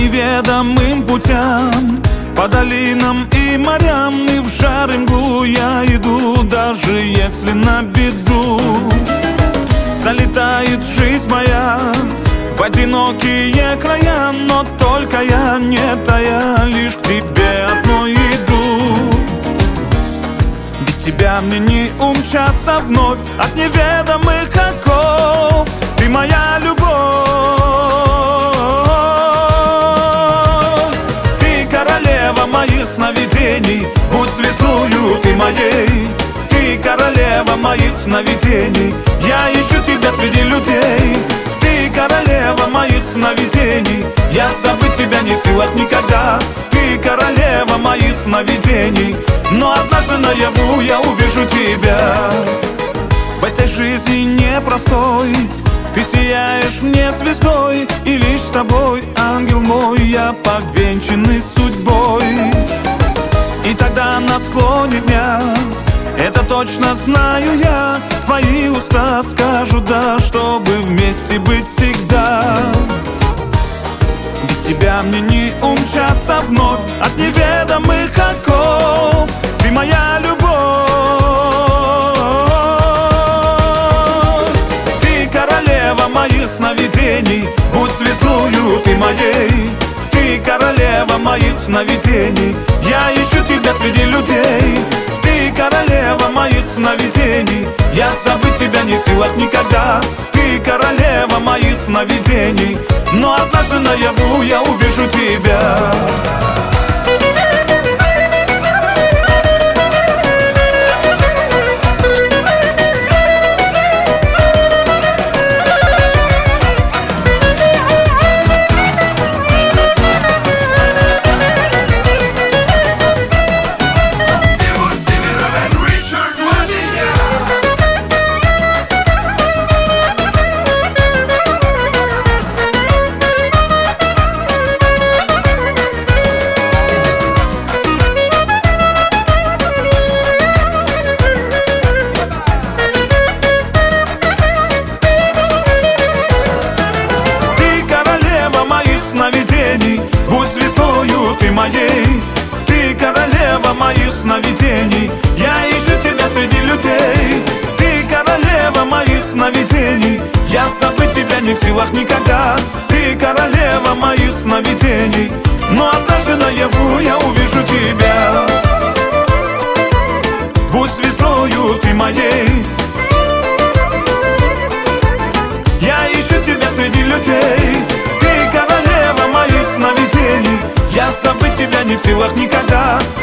неведомым путям, по долинам и морям, и в жар и мглу я иду, даже если на беду. Залетает жизнь моя в одинокие края, но только я не тая, лишь к тебе одной иду. Без тебя мне не умчаться вновь от неведомых оков. Ты моя любовь, ты королева моих сновидений, будь звездою ты моей. Ты королева моих сновидений, я ищу тебя среди людей. Ты королева моих сновидений, я забыть тебя не в силах никогда. Ты королева моих сновидений, но однажды наяву я увижу тебя. В этой жизни непростой ты сияешь мне звездой, и лишь с тобой, ангел мой, я повенчанный судьбой. И тогда на склоне дня, это точно знаю я, твои уста скажут да, чтобы вместе быть всегда. Без тебя мне не умчаться вновь от неведомых оков. Ты моя любовь, ты королева моих сновидений, будь звездою ты моей. Ты королева моих сновидений, я ищу тебя среди людей. Ты королева моих сновидений, я забыть тебя не в силах никогда. Ты королева моих сновидений, но однажды наяву я увижу тебя. Сновидений, будь звездою ты моей. Ты королева моих сновидений, я ищу тебя среди людей. Ты королева моих сновидений, я забыть тебя не в силах никогда. Ты королева моих сновидений, но однажды наяву я увижу тебя. Будь звездою ты моей, я ищу тебя среди людей. Я забыть тебя не в силах никогда.